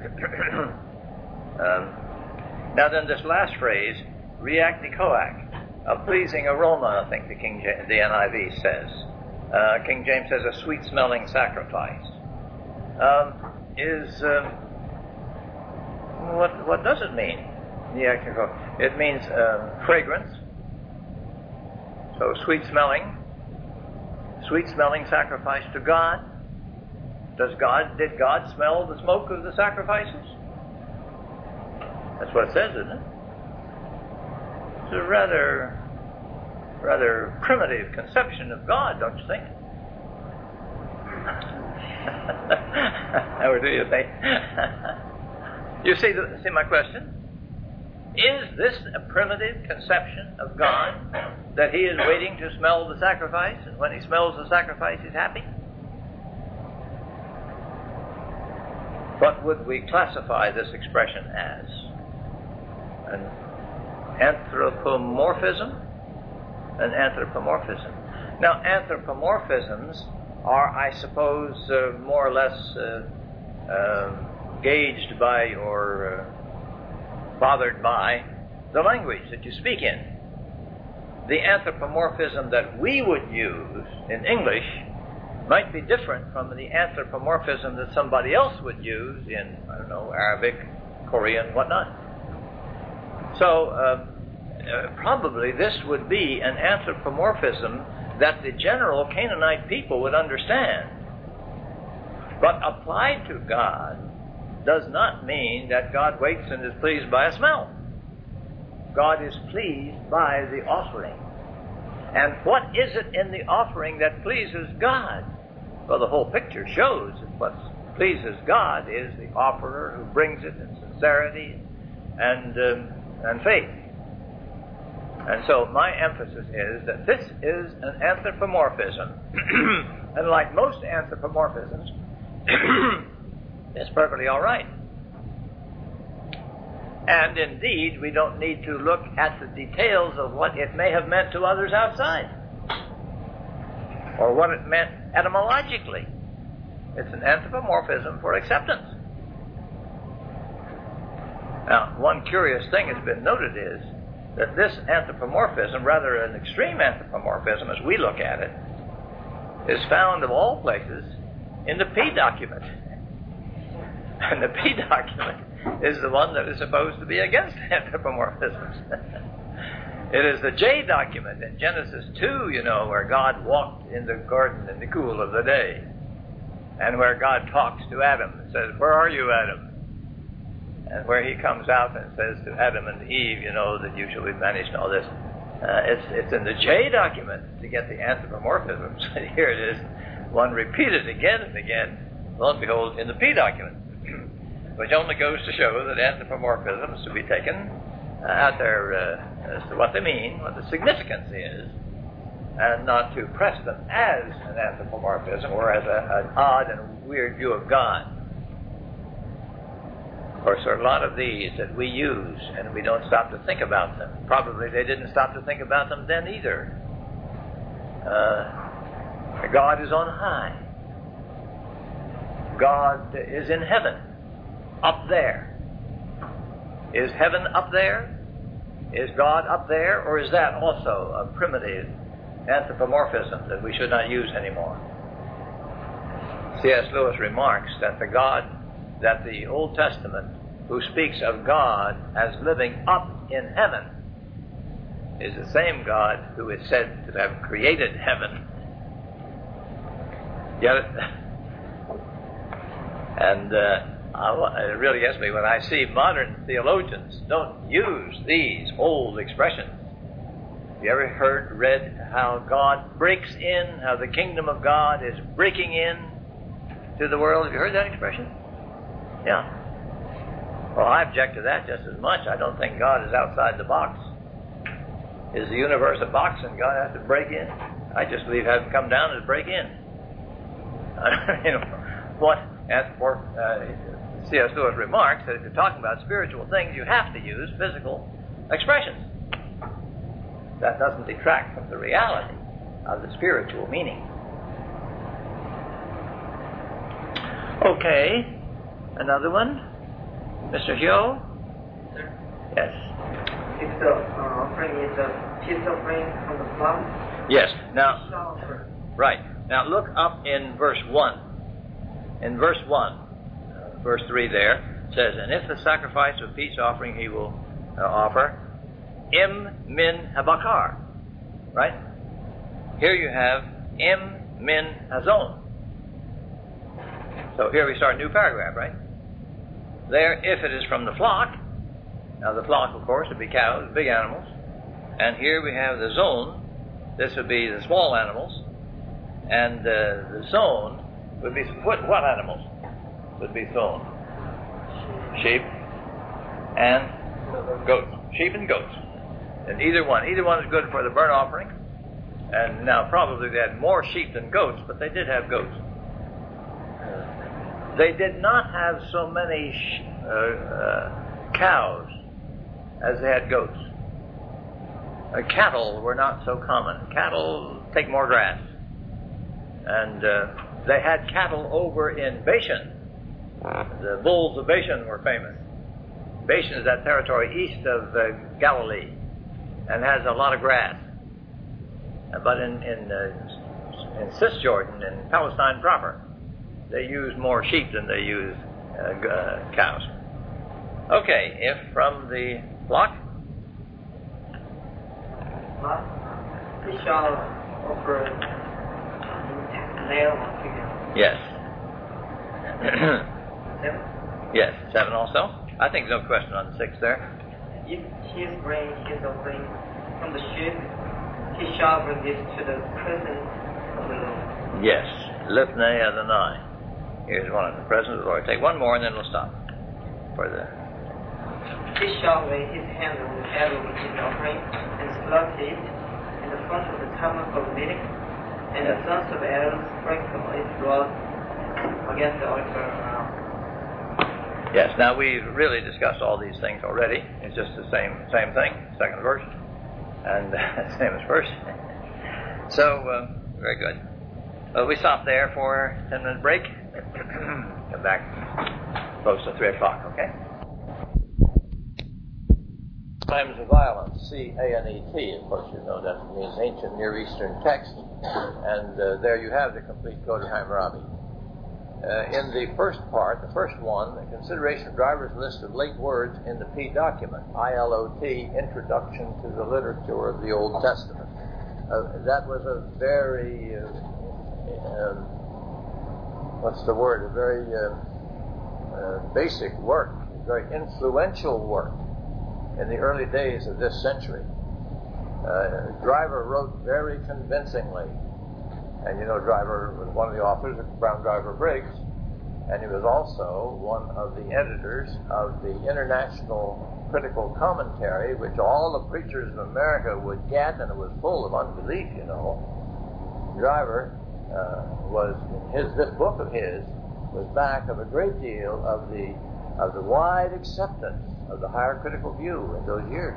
um, now then, this last phrase, react coac, a pleasing aroma, I think the King James, the N I V says. Uh, King James says a sweet-smelling sacrifice. Um, is um, what? What does it mean? It means um, fragrance. So sweet-smelling, sweet-smelling sacrifice to God. Does God? Did God smell the smoke of the sacrifices? That's what it says, isn't it? It's a rather, rather primitive conception of God, don't you think? Or do you think? You see, the, see my question? Is this a primitive conception of God, that He is waiting to smell the sacrifice, and when He smells the sacrifice, He's happy? What would we classify this expression as? An anthropomorphism? An anthropomorphism. Now, anthropomorphisms are, I suppose, uh, more or less uh, uh, gauged by or uh, bothered by the language that you speak in. The anthropomorphism that we would use in English might be different from the anthropomorphism that somebody else would use in, I don't know, Arabic, Korean, whatnot. So, uh, uh, probably this would be an anthropomorphism that the general Canaanite people would understand. But applied to God does not mean that God waits and is pleased by a smell. God is pleased by the offering. And what is it in the offering that pleases God? Well, the whole picture shows that what pleases God is the offerer who brings it in sincerity and, um, and faith. And so my emphasis is that this is an anthropomorphism. And like most anthropomorphisms, it's perfectly all right. And indeed, we don't need to look at the details of what it may have meant to others outside, or what it meant etymologically. It's an anthropomorphism for acceptance. Now, one curious thing that's been noted is that this anthropomorphism, rather an extreme anthropomorphism as we look at it, is found of all places in the P document. And the P document is the one that is supposed to be against anthropomorphisms. It is the J document in Genesis two, you know, where God walked in the garden in the cool of the day, and where God talks to Adam and says, "Where are you, Adam?" And where he comes out and says to Adam and Eve, you know, that you shall be banished and all this. Uh, it's, it's in the J document to get the anthropomorphisms. Here it is, one repeated again and again, lo and behold, in the P document. Which only goes to show that anthropomorphisms to be taken uh, at their, uh, as to what they mean, what the significance is, and not to press them as an anthropomorphism or as a, an odd and weird view of God. Of course, there are a lot of these that we use, and we don't stop to think about them. Probably they didn't stop to think about them then either. Uh, God is on high. God is in heaven. Up there. Is heaven up there? Is God up there? Or is that also a primitive anthropomorphism that we should not use anymore? C S Lewis remarks that the God, that the Old Testament, who speaks of God as living up in heaven, is the same God who is said to have created heaven. Yet, and uh, it really gets me when I see modern theologians don't use these old expressions. Have you ever heard, read how God breaks in, how the kingdom of God is breaking in to the world? Have you heard that expression? Yeah. Well, I object to that just as much. I don't think God is outside the box. Is the universe a box and God has to break in? I just believe having come down to break in. you know, what, as for uh, C S Lewis remarks, that if you're talking about spiritual things, you have to use physical expressions. That doesn't detract from the reality of the spiritual meaning. Okay, another one. Mister Hyo? Sir? Yes. If the uh, offering is a peace offering from the flock, Yes. Now, shall offer. right. Now look up in verse one. In verse one, uh, verse three there, it says, and if the sacrifice of peace offering he will uh, offer, im min habakar. Right? Here you have im min hazon. So here we start a new paragraph, right? There, if it is from the flock, now the flock, of course, would be cows, big animals, and here we have the zone. This would be the small animals, and uh, the zone would be what, what animals would be sown? Sheep and goats. Sheep and goats, and either one, either one is good for the burnt offering. And now probably they had more sheep than goats, but they did have goats. They did not have so many sh- uh, uh, cows as they had goats. Uh, cattle were not so common. Cattle take more grass. And uh, they had cattle over in Bashan. The bulls of Bashan were famous. Bashan is that territory east of uh, Galilee and has a lot of grass. Uh, but in, in, uh, in Cisjordan, in Palestine proper, they use more sheep than they use uh, g- uh, cows. Okay, if from the flock? He shall offer male or female. Yes. Seven. Yes, seven also. I think no question on the six there. If he is bringing his offering from the sheep, he shall bring it to the presence of the Lord. Yes, Lifnei Adonai. Here's one in the presence of the Lord. Take one more and then we'll stop for the... He shall lay his hand on the head of his offering and slaughter it in the front of the tabernacle of meeting, and the sons of Aaron sprinkle its blood against the altar around. Yes, now we've really discussed all these things already. It's just the same same thing, second verse, and uh, same as first. So, uh, very good. Well, we stop there for a ten minute break. Come back close to three o'clock, okay? Times of violence, C A N E T, of course you know that means ancient Near Eastern text, and uh, there you have the complete Code of Hammurabi. Uh, in the first part, the first one, the consideration of driver's list of late words in the P document, I L O T, Introduction to the Literature of the Old Testament. Uh, that was a very, uh, um, what's the word, a very uh, uh, basic work, very influential work in the early days of this century. Uh, Driver wrote very convincingly. And you know, Driver was one of the authors of Brown Driver Briggs, and he was also one of the editors of the International Critical Commentary, which all the preachers of America would get, and it was full of unbelief, you know. Driver uh, was, in his, this book of his, was back of a great deal of the of the wide acceptance of the higher critical view in those years.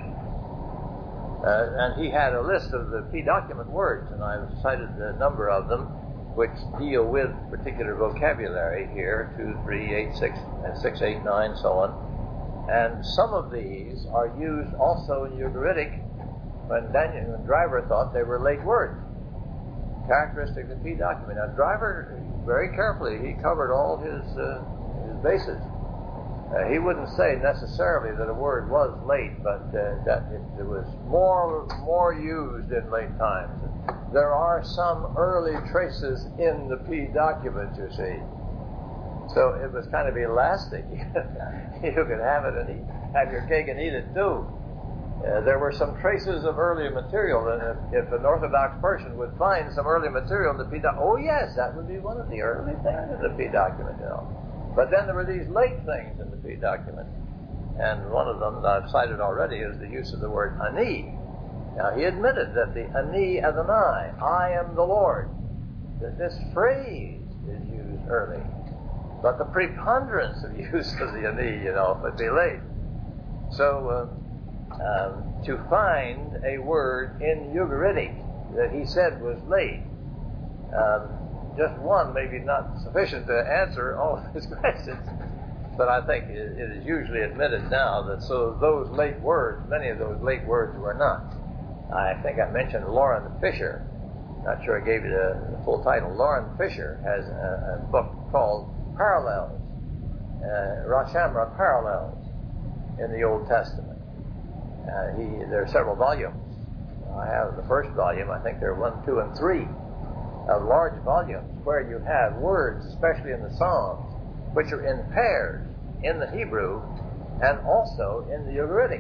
Uh, and he had a list of the P document words, and I've cited a number of them which deal with particular vocabulary here, two, three, eight, six, and six, eight, nine, so on. And some of these are used also in Ugaritic when Daniel and Driver thought they were late words, characteristic of the P document. Now, Driver, very carefully, he covered all his, uh, his bases. Uh, he wouldn't say necessarily that a word was late, but uh, that it, it was more more used in late times. There are some early traces in the P document, you see. So it was kind of elastic. You could have it and eat, have your cake and eat it too. Uh, there were some traces of early material, and if, if an Orthodox person would find some early material in the P document, oh yes, that would be one of the early things in the P document, you know. But then there were these late things in the P document. And one of them that I've cited already is the use of the word ani. Now, he admitted that the ani Adonai, I am the Lord, that this phrase is used early. But the preponderance of use of the ani, you know, would be late. So, uh, um, to find a word in Ugaritic that he said was late, um, just one maybe not sufficient to answer all of his questions. But I think it, it is usually admitted now that so those late words, many of those late words were not. I think I mentioned Lauren Fisher. Not sure I gave you the, the full title. Lauren Fisher has a, a book called Parallels, uh, Rosh Hashanah Parallels in the Old Testament. Uh, he, there are several volumes. I have the first volume. I think there are one, two, and three of large volumes where you have words, especially in the Psalms, which are in pairs in the Hebrew and also in the Ugaritic.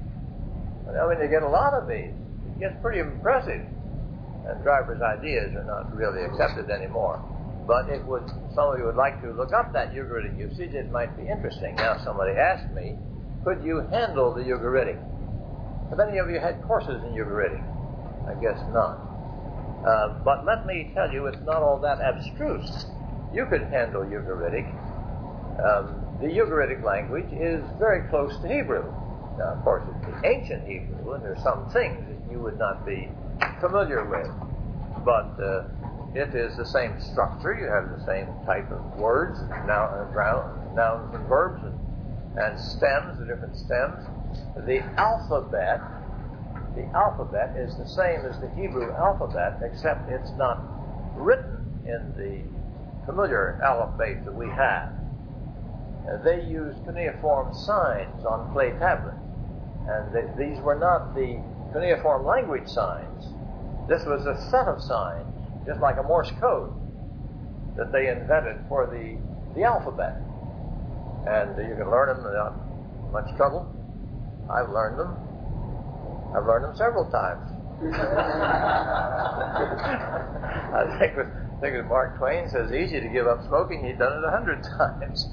I mean, you get a lot of these. It gets pretty impressive. And Driver's ideas are not really accepted anymore. But it would, some of you would like to look up that Ugaritic usage. It might be interesting. Now, somebody asked me, could you handle the Ugaritic? Have any of you had courses in Ugaritic? I guess not. Uh, but let me tell you, it's not all that abstruse. You could handle Ugaritic. Um, the Ugaritic language is very close to Hebrew. Now, of course, it's the ancient Hebrew, and there's some things that you would not be familiar with. But uh, it is the same structure. You have the same type of words, noun, nouns and verbs, and, and stems, the different stems. The alphabet, the alphabet is the same as the Hebrew alphabet, except it's not written in the familiar alphabet that we have. Uh, they used cuneiform signs on clay tablets. And they, these were not the cuneiform language signs. This was a set of signs, just like a Morse code, that they invented for the, the alphabet. And uh, you can learn them without much trouble. I've learned them. I've learned them several times. I think with, I think with Mark Twain says it's easy to give up smoking. He'd done it a hundred times.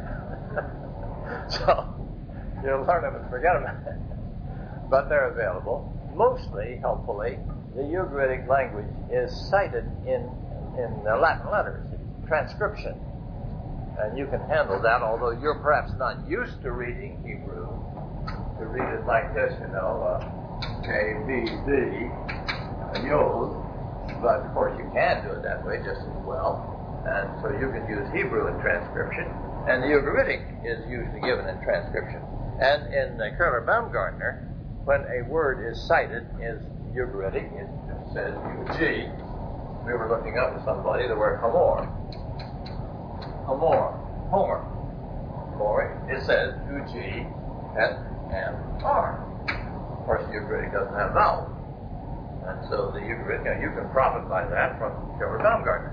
So you'll learn them and forget them. But they're available. Mostly, helpfully, the Ugaritic language is cited in in uh, Latin letters, transcription. And you can handle that, although you're perhaps not used to reading Hebrew, to read it like this, you know, uh, A, B, D, uh, Yod. But, of course, you can do it that way just as well. And so you can use Hebrew in transcription. And the Ugaritic is usually given in transcription. And in uh, Curler Baumgartner, when a word is cited as Ugaritic, it says U G. We were looking up to somebody the word Hamor. Hamor. Homer. Homer. It says U G S M R. Of course, the Ugaritic doesn't have vowels. And so the Ugaritic, you know, you can profit by that from Curler Baumgartner.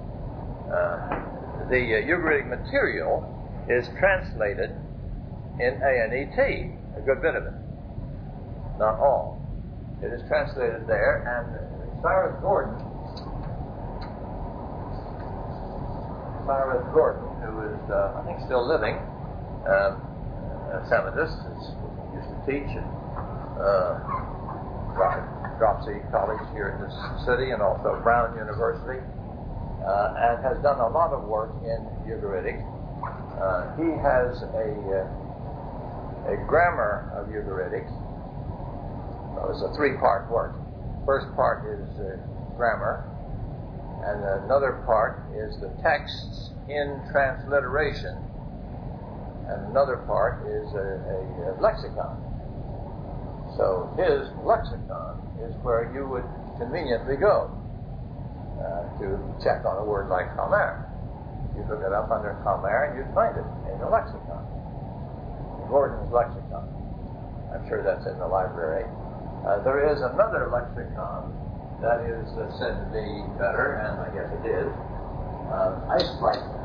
Uh, the uh, Ugaritic material is translated in A N E T, a good bit of it. Not all. It is translated there, and Cyrus Gordon, Cyrus Gordon, who is, uh, I think, still living, um, a Semitist, used to teach at uh, Dropsy College here in this city, and also Brown University, uh, and has done a lot of work in Ugaritic. Uh, he has a uh, a grammar of Ugaritic. Well, it's a three-part work. First part is uh, grammar, and another part is the texts in transliteration, and another part is a, a, a lexicon. So his lexicon is where you would conveniently go uh, to check on a word like Homer. You look it up under Homer and you'd find it in the lexicon. Gordon's lexicon. I'm sure that's in the library. Uh, there is another lexicon that is uh, said to be better, and I guess it is, uh, Icebreaker.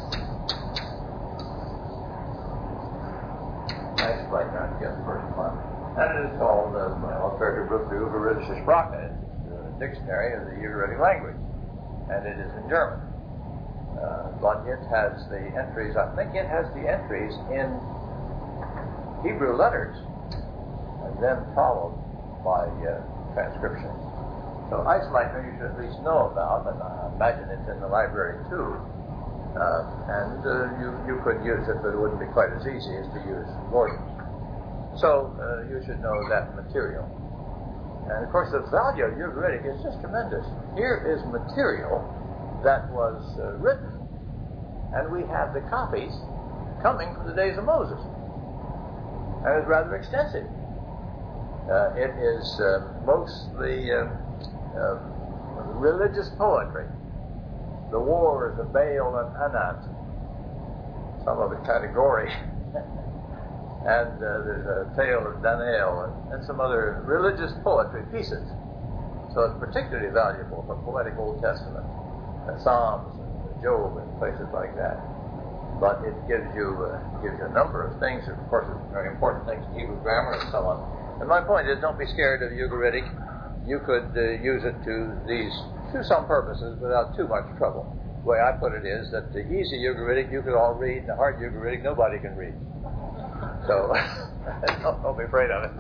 Icebreaker, I guess the first one. And it is called, uh, well, Wörterbuch der Ugaritische Sprache. It's a dictionary of the Ugaritic language, and it is in German. Uh, but it has the entries, I think it has the entries in Hebrew letters, and then followed by uh, transcription. So Isleitner you should at least know about, and I imagine it's in the library too. Uh, and uh, you, you could use it, but it wouldn't be quite as easy as to use Gordon's. So uh, you should know that material. And of course the value of Ugaritic is just tremendous. Here is material that was uh, written, and we have the copies coming from the days of Moses. And it's rather extensive. Uh, it is uh, mostly uh, uh, religious poetry. The wars of Baal and Anat, some of it kind of gory. And uh, there's a tale of Daniel and, and some other religious poetry pieces. So it's particularly valuable for poetic Old Testament, uh, Psalms, and Job, and places like that. But it gives you uh, gives you a number of things. Of course, it's very important things in Hebrew grammar and so on. And my point is, don't be scared of Ugaritic. You could uh, use it to these to some purposes without too much trouble. The way I put it is that the easy Ugaritic you could all read, and the hard Ugaritic nobody can read. So don't, don't be afraid of it.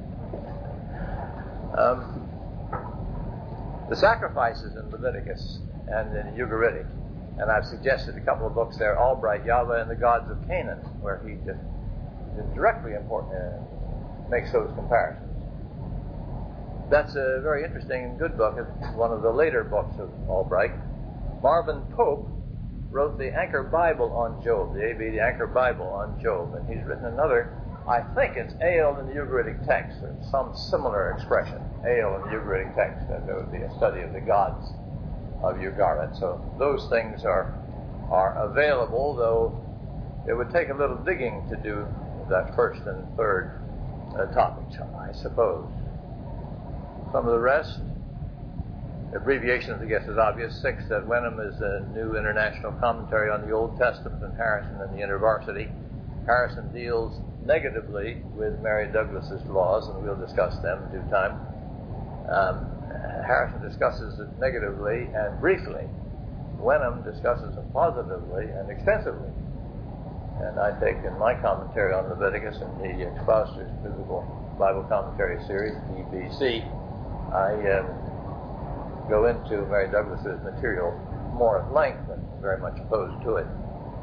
um, the sacrifices in Leviticus and in Ugaritic, and I've suggested a couple of books there, Albright, Yahweh and the Gods of Canaan, where he just directly important, uh, makes those comparisons. That's a very interesting and good book. It's one of the later books of Albright. Marvin Pope wrote the Anchor Bible on Job, the A B, the Anchor Bible on Job, and he's written another, I think it's Ale in the Ugaritic text, or some similar expression, Ale in the Ugaritic text, and there would be a study of the gods of Ugarit. So those things are are available, though it would take a little digging to do that first and third uh, topics, I suppose. Some of the rest, abbreviations, I guess, is obvious. Six, that Wenham is a new international commentary on the Old Testament, and Harrison in the InterVarsity. Harrison deals negatively with Mary Douglas's laws, and we'll discuss them in due time. Um, Harrison discusses it negatively and briefly. Wenham discusses it positively and extensively. And I take in my commentary on Leviticus and the Expositor's Biblical Bible Commentary Series, E B C, I um, go into Mary Douglas's material more at length and very much opposed to it.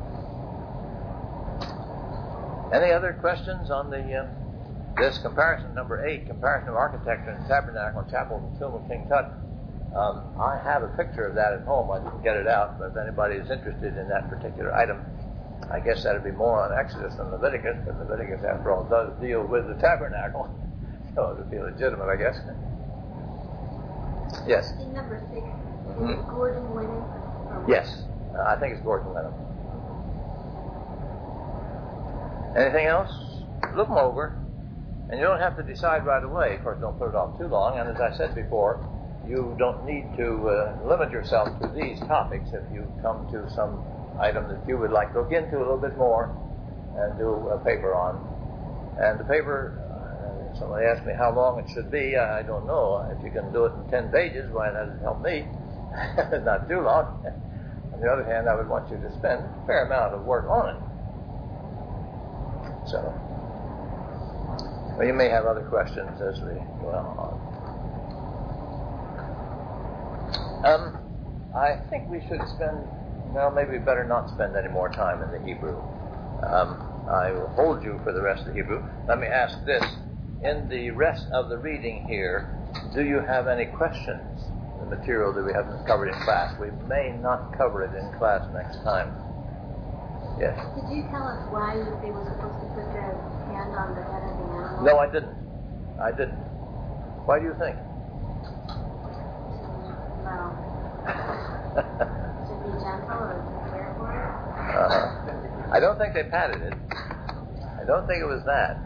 Any other questions on the uh, this comparison, number eight, comparison of architecture and tabernacle and chapel and tomb of King Tut? Um, I have a picture of that at home. I didn't get it out, but if anybody is interested in that particular item, I guess that would be more on Exodus than Leviticus, but Leviticus, after all, does deal with the tabernacle, so it would be legitimate, I guess. Yes? In number six, Mm-hmm. is Gordon Wenham? Yes, uh, I think it's Gordon Wenham. Anything else? Look them over, and you don't have to decide right away. Of course, don't put it off too long, and as I said before, you don't need to uh, limit yourself to these topics. If you come to some item that you would like to look into a little bit more and do a paper on. And the paper, uh, somebody asked me how long it should be. I don't know. If you can do it in ten pages, why, that would help me. Not too long. On the other hand, I would want you to spend a fair amount of work on it. So, well, you may have other questions as we go on. Um, I think we should spend, well, maybe better not spend any more time in the Hebrew. Um, I will hold you for the rest of the Hebrew. Let me ask this. In the rest of the reading here, do you have any questions? The material that we haven't covered in class. We may not cover it in class next time. Yes? Did you tell us why they were supposed to put their hand on the head of the animal? No, I didn't. I didn't. Why do you think? Well, to be gentle or to care for it? Uh-huh. I don't think they patted it. I don't think it was that.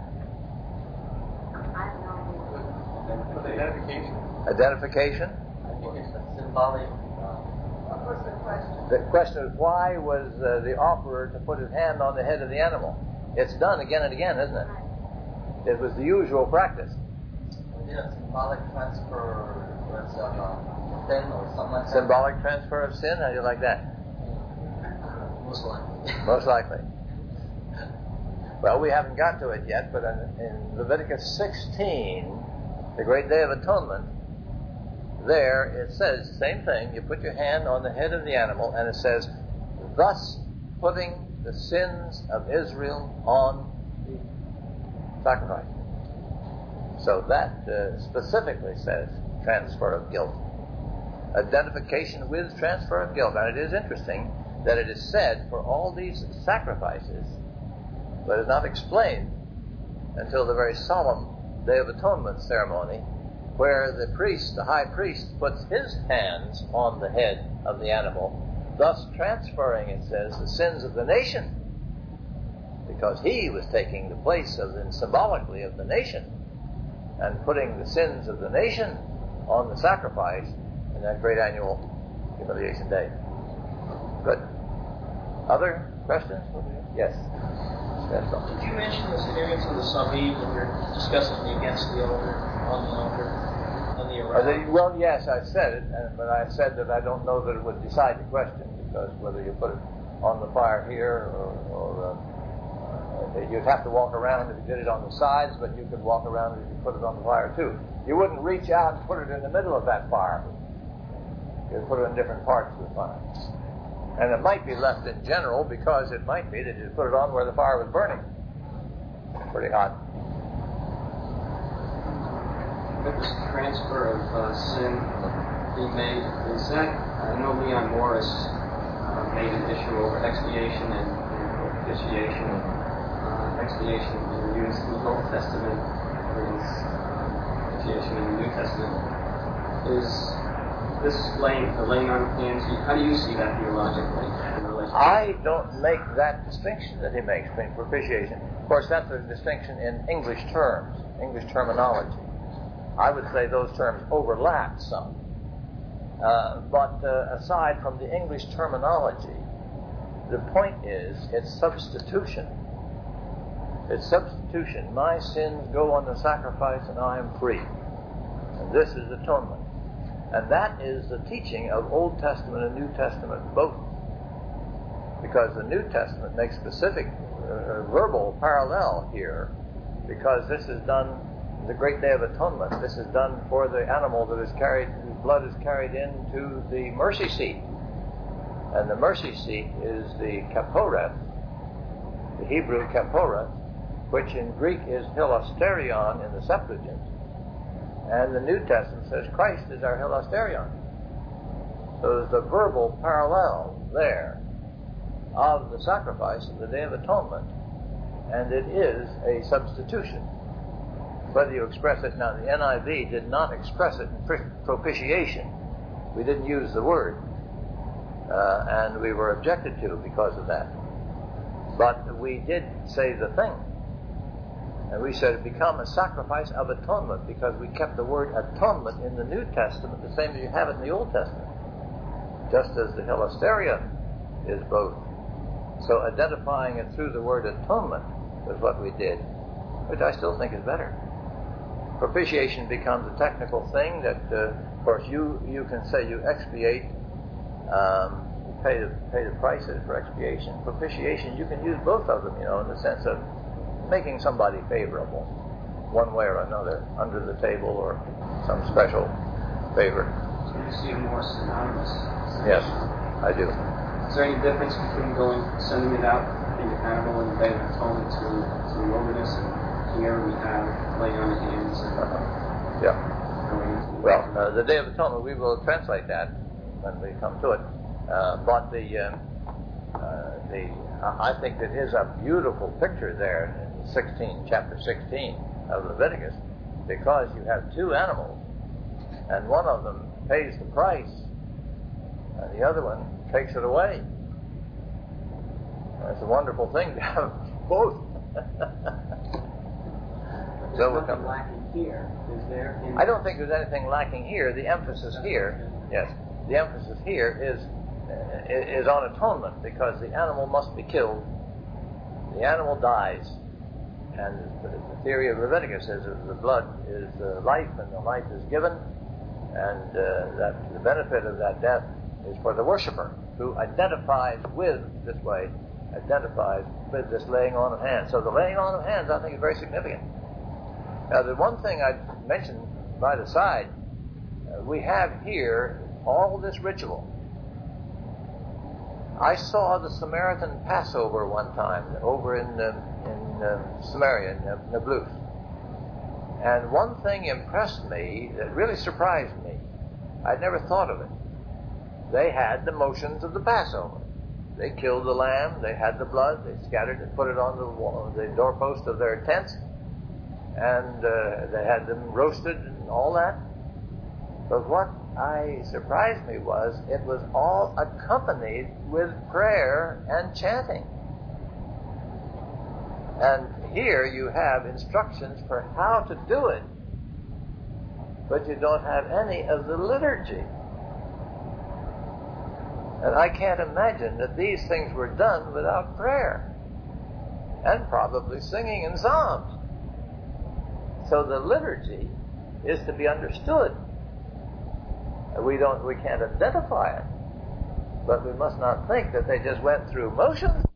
I have no idea. For the identification, Identification? I think it's a symbolic. What was the question? The question is, why was uh, the offerer to put his hand on the head of the animal? It's done again and again, isn't it? It was the usual practice. Yeah, symbolic transfer of uh, sin or something like that. Symbolic transfer of sin? How do you like that? Most likely. Most likely. Well, we haven't got to it yet, but in, in Leviticus sixteen, the Great Day of Atonement, there it says the same thing. You put your hand on the head of the animal, and it says, thus putting the sins of Israel on the sacrifice. So that uh, specifically says transfer of guilt. Identification with transfer of guilt. And it is interesting that it is said for all these sacrifices, but is not explained until the very solemn Day of Atonement ceremony, where the priest, the high priest, puts his hands on the head of the animal, thus transferring, it says, the sins of the nation, because he was taking the place of, and symbolically, of the nation, and putting the sins of the nation on the sacrifice in that great annual humiliation day. Good. Other questions? Yes. Yes. Did you mention the significance of the Salib when you're discussing the against the altar, on the altar, on the Are around? they, well, yes, I said it, and, but I said that I don't know that it would decide the question, because whether you put it on the fire here or, or uh, uh, you'd have to walk around if you did it on the sides, but you could walk around if you put it on the fire too. You wouldn't reach out and put it in the middle of that fire. You'd put it in different parts of the fire. And it might be left in general, because it might be that you put it on where the fire was burning. Pretty hot. With this transfer of uh, sin being made, is that, I know Leon Morris uh, made an issue over expiation and, and propitiation. Uh, expiation being used in the Old Testament, is uh, propitiation in the New Testament. Is this laying, the laying on of hands, how do you see that theologically in relation? I don't make that distinction that he makes between propitiation. Of course, that's a distinction in English terms, English terminology. I would say those terms overlap some. Uh, but uh, aside from the English terminology, the point is it's substitution. It's substitution. My sins go on the sacrifice and I am free. And this is atonement. And that is the teaching of Old Testament and New Testament both. Because the New Testament makes specific uh, verbal parallel here, because this is done, the Great Day of Atonement, this is done for the animal that is carried, whose blood is carried into the mercy seat. And the mercy seat is the kaporeth, the Hebrew kaporeth, which in Greek is hilasterion in the Septuagint. And the New Testament says Christ is our hilasterion. So there's a verbal parallel there of the sacrifice of the Day of Atonement, and it is a substitution. Whether you express it now, the N I V did not express it in propitiation. We didn't use the word, uh, and we were objected to because of that. But we did say the thing. And we said it become a sacrifice of atonement, because we kept the word atonement in the New Testament the same as you have it in the Old Testament. Just as the hilasterion is both. So identifying it through the word atonement was what we did, which I still think is better. Propitiation becomes a technical thing that, uh, of course, you, you can say you expiate, um, pay the, pay the prices for expiation. Propitiation, you can use both of them, you know, in the sense of making somebody favorable, one way or another, under the table or some special favor. So you see them more synonymous? Yes, I do. Is there any difference between going, sending it out, being an animal in the Day of Atonement to, to the wilderness, and here we have laying on of hands? And, uh, yeah. Well, uh, the Day of Atonement, we will translate that when we come to it. Uh, but the, uh, uh, the I think it is a beautiful picture there in sixteen, chapter sixteen of Leviticus, because you have two animals, and one of them pays the price, and the other one takes it away. That's a wonderful thing to have both. So we're nothing lacking here, is there? In I don't think there's anything lacking here. The emphasis here, yes, the emphasis here is uh, is on atonement, because the animal must be killed. The animal dies. And the theory of Leviticus is that the blood is uh, life, and the life is given, and uh, that the benefit of that death is for the worshiper, who identifies with, this way, identifies with this laying on of hands. So the laying on of hands, I think, is very significant. Now, the one thing I mentioned by the side, uh, we have here all this ritual. I saw the Samaritan Passover one time over in uh, in uh, Samaria, in uh, Nablus. And one thing impressed me that really surprised me. I'd never thought of it. They had the motions of the Passover. They killed the lamb, they had the blood, they scattered it, put it on the wall, the doorpost of their tents, and uh, they had them roasted and all that. But what I surprised me was it was all accompanied with prayer and chanting. And here you have instructions for how to do it, but you don't have any of the liturgy. And I can't imagine that these things were done without prayer and probably singing in psalms. So the liturgy is to be understood. We don't, we can't identify it, but we must not think that they just went through motions.